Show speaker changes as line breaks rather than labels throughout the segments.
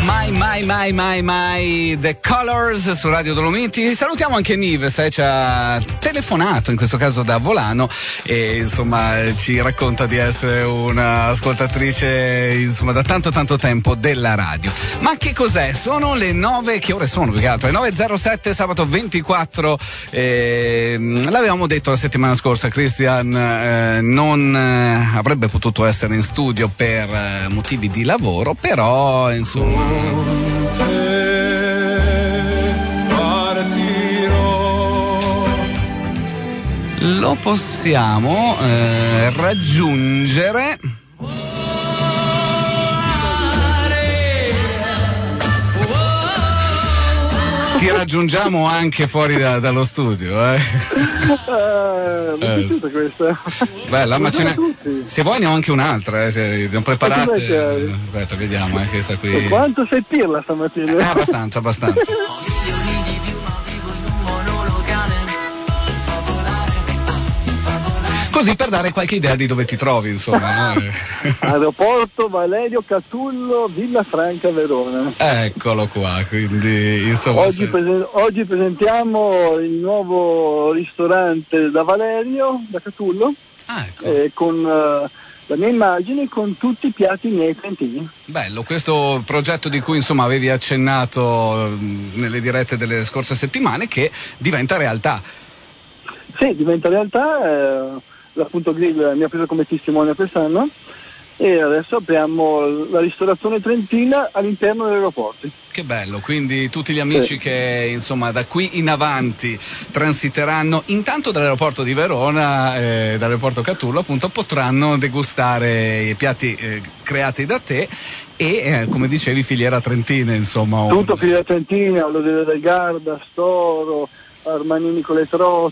Mai The Colors su Radio Dolomiti. Salutiamo anche Nives, ci ha telefonato in questo caso da Volano e insomma ci racconta di essere un'ascoltatrice insomma da tanto tempo della radio. Ma che cos'è? Sono le 9, che ore sono più che altro? Le 9.07 sabato 24, l'avevamo detto la settimana scorsa, Christian non avrebbe potuto essere in studio per motivi di lavoro, però insomma lo possiamo raggiungere. Ti raggiungiamo anche fuori dallo studio,
Mi è piaciuta questa.
Bella, ma se vuoi ne ho anche un'altra, se ne ho preparate. Aspetta, vediamo, questa qui.
E quanto sei pirla stamattina?
Abbastanza. Così per dare qualche idea di dove ti trovi, insomma. No?
Aeroporto Valerio Catullo, Villafranca, Verona.
Eccolo qua, quindi insomma.
Oggi presentiamo il nuovo ristorante da Valerio, da Catullo,
ecco.
Con la mia immagine, con tutti i piatti miei trentini.
Bello, questo progetto di cui insomma avevi accennato nelle dirette delle scorse settimane, che diventa realtà.
Sì, diventa realtà. L'appunto Grill mi ha preso come testimone quest'anno e adesso apriamo la ristorazione trentina all'interno dell'aeroporto.
Che bello, quindi tutti gli amici che insomma da qui in avanti transiteranno intanto dall'aeroporto di Verona, dall'aeroporto Catullo appunto, potranno degustare i piatti creati da te e come dicevi filiera trentina, insomma.
Tutto filiera trentina, Lodere del Garda, Storo, Armanini con le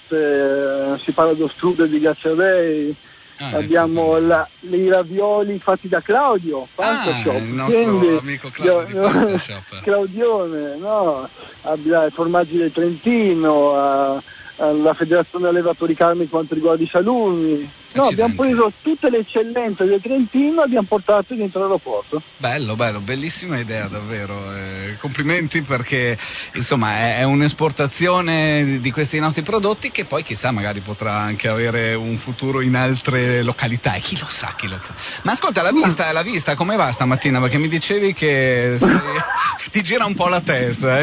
trote, si parla dello strudel di Gacciadei, abbiamo i ravioli fatti da Claudio, Pastashop,
il nostro amico Claudio di Pastashop.
Claudione, abbiamo i formaggi del Trentino, la Federazione Allevatori Carni quanto riguarda i salumi. Abbiamo preso tutte le eccellenze del Trentino e abbiamo portato dentro l'aeroporto.
Bello, bellissima idea davvero, complimenti, perché insomma è un'esportazione di questi nostri prodotti che poi chissà magari potrà anche avere un futuro in altre località, e chi lo sa. Ma ascolta, la vista come va stamattina? Perché mi dicevi che ti gira un po' la testa.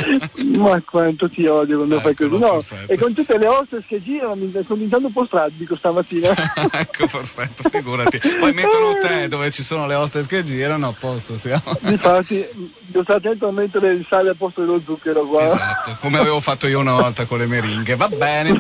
Ma quanto ti odio quando fai così.
Perfetto.
E con tutte le hostess che girano mi sto diventando un po' stradico stamattina.
Ecco, perfetto, figurati. Poi mettono te dove ci sono le hostess che girano, a posto siamo.
Infatti, devo stare attento a mettere il sale al posto dello zucchero qua.
Esatto, come avevo fatto io una volta con le meringhe, va bene.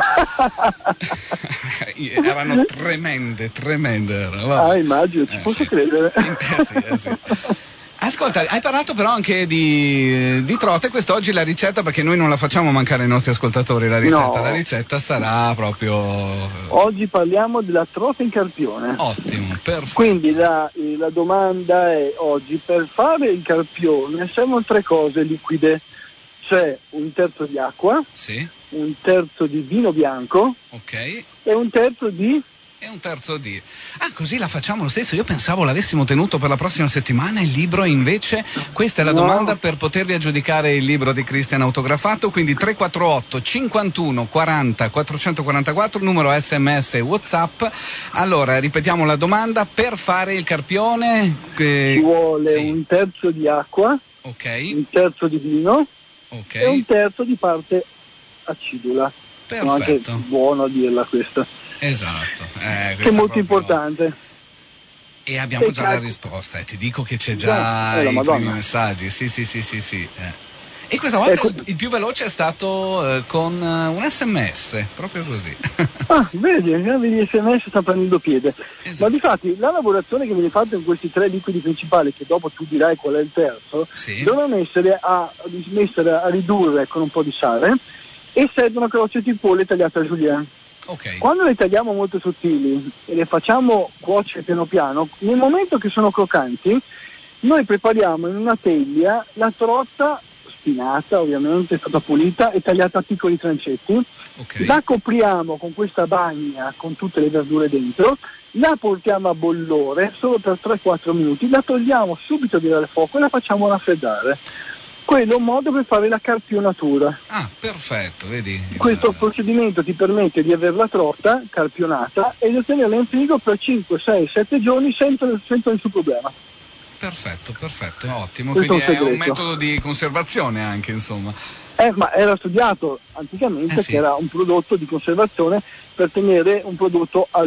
Erano tremende erano.
Immagino, ci posso credere.
Sì. Ascolta, hai parlato però anche di trote, quest'oggi la ricetta, perché noi non la facciamo mancare ai nostri ascoltatori la ricetta,
no.
La ricetta sarà proprio...
Oggi parliamo della trota in carpione.
Ottimo, perfetto.
Quindi la domanda è oggi, per fare il carpione servono 3 cose liquide, cioè 1/3 di acqua,
sì,
1/3 di vino bianco,
ok,
e 1/3 di...
E 1/3 di... così la facciamo lo stesso. Io pensavo l'avessimo tenuto per la prossima settimana il libro, e invece questa è la domanda per potervi aggiudicare il libro di Christian autografato. Quindi 348 51 40 444, numero SMS e WhatsApp. Allora ripetiamo la domanda: per fare il carpione
ci vuole 1/3 di acqua,
ok,
1/3 di vino,
ok,
e 1/3 di parte acidula.
Perfetto.
Anche buono a dirla questa.
Esatto,
che è molto importante.
E abbiamo già la risposta, ti dico che c'è già i primi messaggi. Sì. E questa volta il più veloce è stato con un SMS, proprio così.
Vedi, gli SMS sta prendendo piede.
Esatto.
Ma difatti la lavorazione che viene fatta in questi 3 liquidi principali, che dopo tu dirai qual è il terzo, devono essere a ridurre con un po' di sale, e servono crocette di pollo tagliate a julienne.
Okay.
Quando le tagliamo molto sottili e le facciamo cuocere piano piano, nel momento che sono croccanti, noi prepariamo in una teglia la trota spinata, ovviamente, è stata pulita e tagliata a piccoli trancetti.
Okay.
La copriamo con questa bagna con tutte le verdure dentro, la portiamo a bollore solo per 3-4 minuti, la togliamo subito dal fuoco e la facciamo raffreddare. Quello è un modo per fare la carpionatura.
Ah, perfetto, vedi.
Questo procedimento ti permette di avere la trota carpionata e di ottenerla in frigo per 5, 6, 7 giorni senza nessun problema.
Perfetto, ottimo.
Questo
quindi è un
segreto.
metodo di conservazione anche, insomma.
Ma era studiato anticamente
sì.
che era un prodotto di conservazione per tenere un prodotto a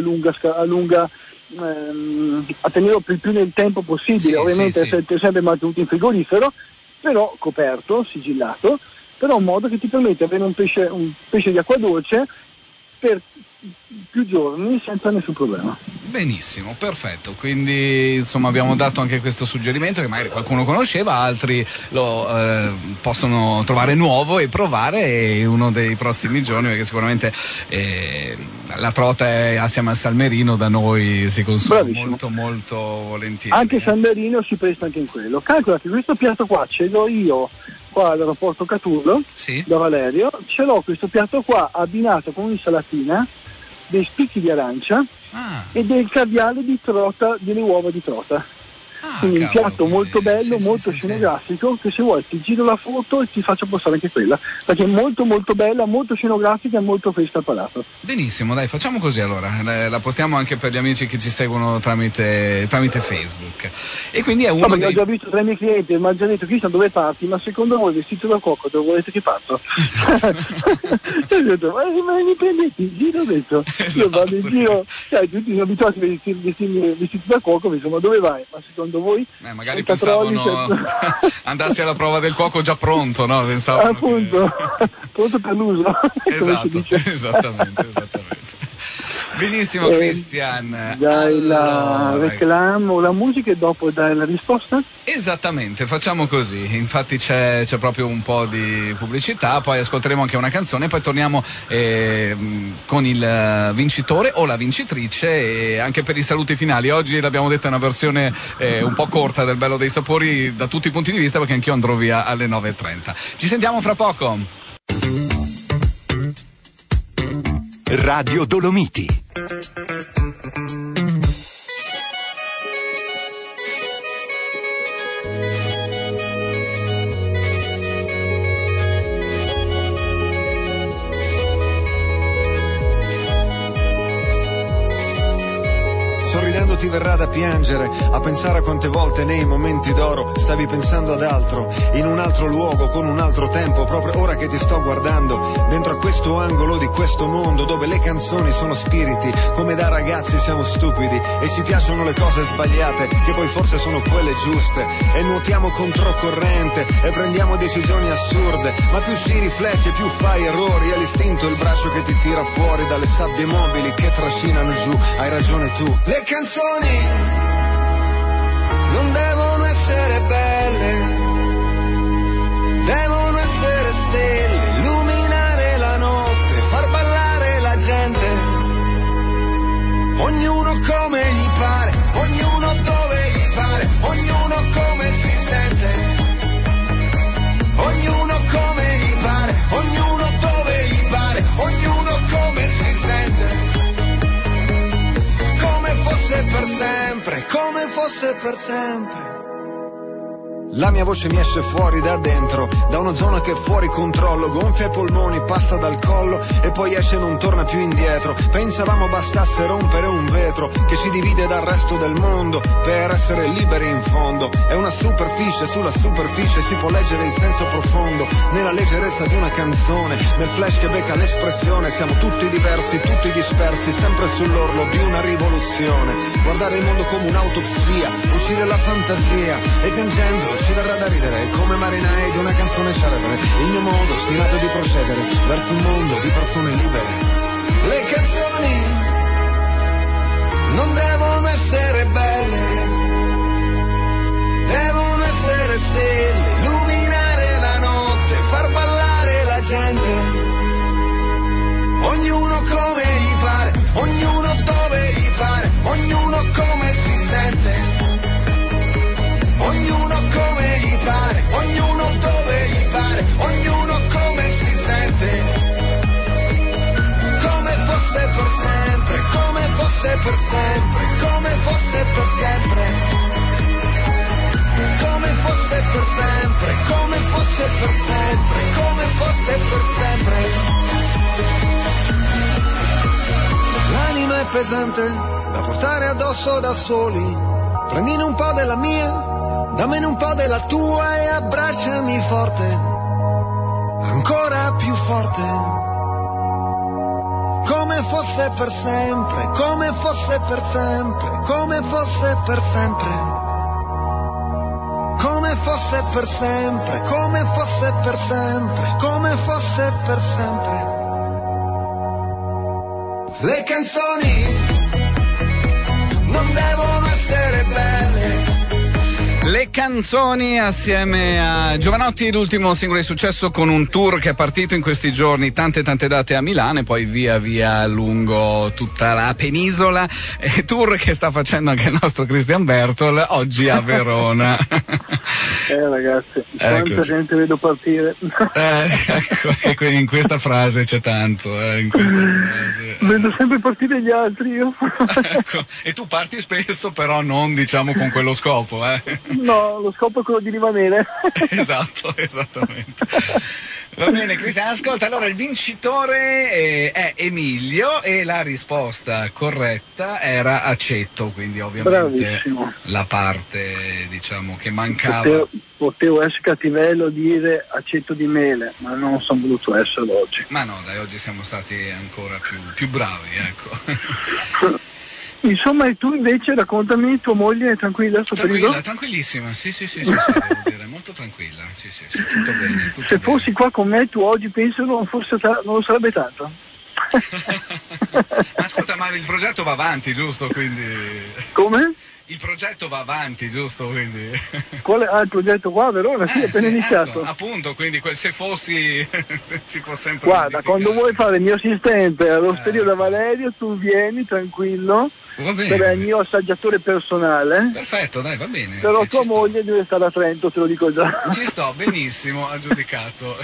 tenerlo più nel tempo possibile,
Sì,
ovviamente
sì.
sempre mantenuto in frigorifero, però coperto, sigillato, però un modo che ti permette di avere un pesce di acqua dolce per più giorni senza nessun problema.
Benissimo, perfetto. Quindi insomma abbiamo dato anche questo suggerimento che magari qualcuno conosceva, altri lo possono trovare nuovo e provare uno dei prossimi giorni, perché sicuramente la trota assieme al salmerino da noi si consuma molto molto volentieri.
Anche il salmerino si presta anche in quello. Calcola che questo piatto qua ce l'ho io qua all'aeroporto Catullo,
sì,
da Valerio, ce l'ho questo piatto qua abbinato con un'insalatina, dei spicchi di arancia e del caviale di trota, delle uova di trota. Quindi un piatto molto bello, molto scenografico, che se vuoi ti giro la foto e ti faccio postare anche quella, perché è molto molto bella, molto scenografica e molto fresca al palato.
Benissimo, dai, facciamo così allora, la postiamo anche per gli amici che ci seguono tramite Facebook. E quindi è uno
Ho già visto tra i miei clienti, mi hanno già detto: Cristian, dove parti? Ma secondo voi vestito da cuoco dove volete che parto?
Esatto.
Ho detto, ma mi prendete in giro? Ho detto, io vado in giro, tutti sono abituati a vestiti da cuoco, insomma, dove vai? Ma secondo voi?
Magari pensavano andassi alla prova del cuoco già pronto, no? Pensavano
appunto, pronto per l'uso.
Esatto, esattamente. Benissimo, Cristian.
Dai la reclamo, la musica e dopo dai la risposta?
Esattamente, facciamo così. Infatti c'è proprio un po' di pubblicità, poi ascolteremo anche una canzone, poi torniamo con il vincitore o la vincitrice, e anche per i saluti finali. Oggi l'abbiamo detto, è una versione un po' corta del Bello dei Sapori da tutti i punti di vista, perché anch'io andrò via alle 9:30. Ci sentiamo fra poco.
Radio Dolomiti.
Sorridendo ti verrà da piangere, a pensare a quante volte nei momenti d'oro stavi pensando ad altro, in un altro luogo, con un altro tempo, proprio ora che ti sto guardando, dentro a questo angolo di questo mondo dove le canzoni sono spiriti, come da ragazzi siamo stupidi e ci piacciono le cose sbagliate, che poi forse sono quelle giuste, e nuotiamo controcorrente e prendiamo decisioni assurde, ma più ci rifletti più fai errori, è l'istinto il braccio che ti tira fuori dalle sabbie mobili che trascinano giù, hai ragione tu. Le canzoni non devono essere belle, devono essere stelle, illuminare la notte, far ballare la gente, ognuno come gli pare, ognuno dove gli pare, ognuno come si sente, ognuno come gli pare, ognuno dove gli pare, ognuno come si sente. Per sempre, come fosse per sempre. La mia voce mi esce fuori da dentro, da una zona che è fuori controllo, gonfia i polmoni, passa dal collo e poi esce e non torna più indietro. Pensavamo bastasse rompere un vetro che ci divide dal resto del mondo per essere liberi in fondo. È una superficie, sulla superficie si può leggere il senso profondo, nella leggerezza di una canzone, nel flash che becca l'espressione. Siamo tutti diversi, tutti dispersi, sempre sull'orlo di una rivoluzione. Guardare il mondo come un'autopsia, uscire dalla fantasia e piangendo ci verrà da ridere come marinai di una canzone celebre. Il mio modo ostinato di procedere verso un mondo di persone libere. Le canzoni non devono essere belle, devono essere stelle, illuminare la notte, far ballare la gente, ognuno come gli pare, ognuno dove gli pare, ognuno come si sente, ognuno come gli pare, ognuno dove gli pare. pesante da portare addosso da soli. Prendine un po' della mia, dammene un po' della tua e abbracciami forte, ancora più forte, come fosse per sempre, come fosse per sempre, come fosse per sempre. Come fosse per sempre, come fosse per sempre, come fosse per sempre. Le canzoni non devono essere belle.
Le canzoni assieme a Giovanotti, l'ultimo singolo di successo con un tour che è partito in questi giorni, tante date a Milano e poi via lungo tutta la penisola, tour che sta facendo anche il nostro Christian Bertol oggi a Verona.
Ragazzi, quanta gente vedo partire.
Ecco, in questa frase c'è tanto, in questa frase.
Vedo sempre partire gli altri io.
Ecco, e tu parti spesso, però non diciamo con quello scopo,
No, lo scopo è quello di rimanere.
Esatto, esattamente. Va bene, Cristian, ascolta, allora il vincitore è Emilio e la risposta corretta era aceto, quindi ovviamente
bravissimo.
La parte, diciamo, che mancava.
Potevo essere cattivello dire aceto di mele, ma non sono voluto essere oggi.
Ma no, dai, oggi siamo stati ancora più bravi, ecco.
Insomma, e tu invece raccontami, tua moglie è tranquilla sto periodo?
Tranquillissima, sì, devo dire, molto tranquilla, sì, tutto bene.
Se fossi qua con me tu oggi penso non lo sarebbe tanto.
Ascolta, ma il progetto va avanti, giusto? Quindi...
Come?
Il progetto va avanti, giusto? Quindi...
Il progetto qua a Verona? Sì, è appena iniziato.
Ecco, appunto, quindi se fossi si può sempre...
Guarda, quando vuoi fare il mio assistente all'Osteria da Valerio, tu vieni tranquillo. Sarai il mio assaggiatore personale.
Perfetto, dai, va bene.
Però tua moglie deve stare a Trento, te lo dico già.
Ci sto, benissimo, aggiudicato.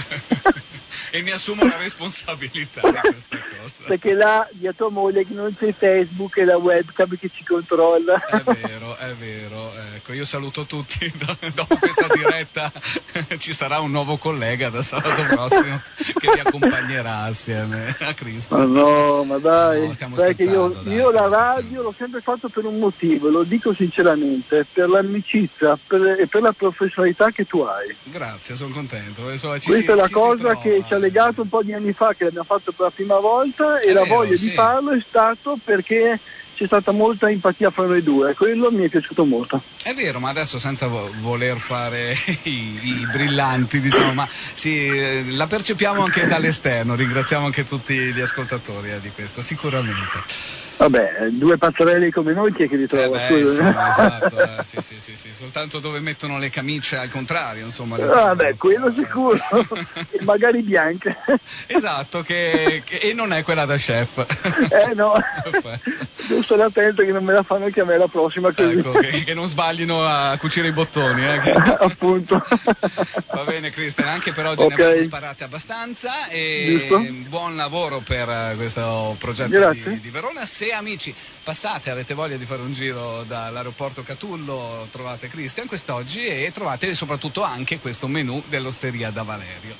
E mi assumo la responsabilità di questa cosa.
Perché là di a tua moglie che non c'è Facebook e la webcam che ci controlla.
È vero. Ecco, io saluto tutti. Dopo questa diretta ci sarà un nuovo collega da sabato prossimo che vi accompagnerà assieme a Cristo.
Ma dai,
no, stiamo
sai che
scherzando,
io la radio l'ho sempre fatto per un motivo, lo dico sinceramente, per l'amicizia e per la professionalità che tu hai.
Grazie, sono contento. Questa
è la cosa che ci ha legato un po' di anni fa, che l'abbiamo fatto per la prima volta, e la voglia di farlo è stato perché c'è stata molta empatia fra noi due, quello mi è piaciuto molto.
È vero, ma adesso senza voler fare i brillanti, diciamo, ma sì, la percepiamo anche dall'esterno, ringraziamo anche tutti gli ascoltatori di questo, sicuramente.
Vabbè, due pazzarelli come noi chi è che li trova?
Insomma, esatto, sì, soltanto dove mettono le camicie al contrario, insomma.
Vabbè, quello sicuro, e magari bianche.
Esatto, e non è quella da chef.
No, devo stare attento che non me la fanno anche a me la prossima così.
Ecco, che non sbaglino a cucire i bottoni.
Appunto.
Va bene, Cristian, anche per oggi ne abbiamo sparate abbastanza e
giusto?
Buon lavoro per questo progetto di Verona. Se amici passate, avete voglia di fare un giro dall'aeroporto Catullo, trovate Cristian quest'oggi e trovate soprattutto anche questo menù dell'Osteria da Valerio.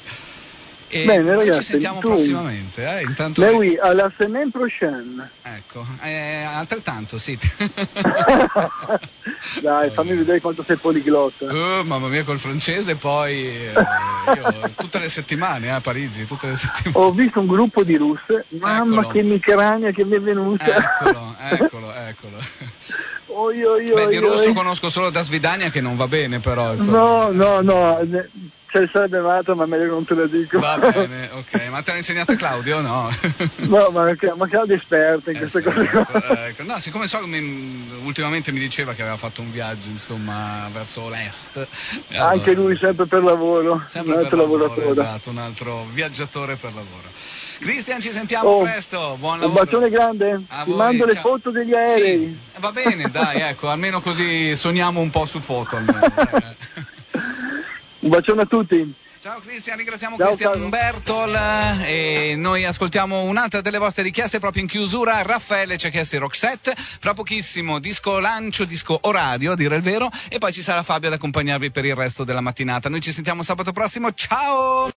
E
bene, ragazzi,
ci sentiamo prossimamente. Intanto
oui, alla semaine prochaine.
Ecco, altrettanto, sì.
Dai, fammi vedere quanto sei poliglotta.
Mamma mia, col francese poi io tutte le settimane a Parigi, tutte le settimane.
Ho visto un gruppo di russe, mamma che micrania che mi è venuta.
Eccolo.
Di
russo conosco solo da Svidania che non va bene, però insomma.
No. Sarebbe amato, ma meglio non te lo dico.
Va bene, ok. Ma te l'ha insegnata Claudio o no?
No, ma Claudio è esperto in queste cose.
Ecco. No, siccome so che ultimamente mi diceva che aveva fatto un viaggio, insomma, verso l'est. Allora,
anche lui sempre per lavoro.
Sempre un altro lavoratore. Esatto, un altro viaggiatore per lavoro. Cristian, ci sentiamo presto, buon lavoro.
Un bacione grande, ti mando le foto degli aerei.
Sì, va bene, dai, ecco, almeno così sogniamo un po' su foto almeno.
Un bacione a tutti.
Ciao Cristian, ringraziamo Cristian Bertol e noi ascoltiamo un'altra delle vostre richieste proprio in chiusura. Raffaele ci ha chiesto i Roxette, fra pochissimo disco lancio, disco orario a dire il vero, e poi ci sarà Fabio ad accompagnarvi per il resto della mattinata. Noi ci sentiamo sabato prossimo, ciao!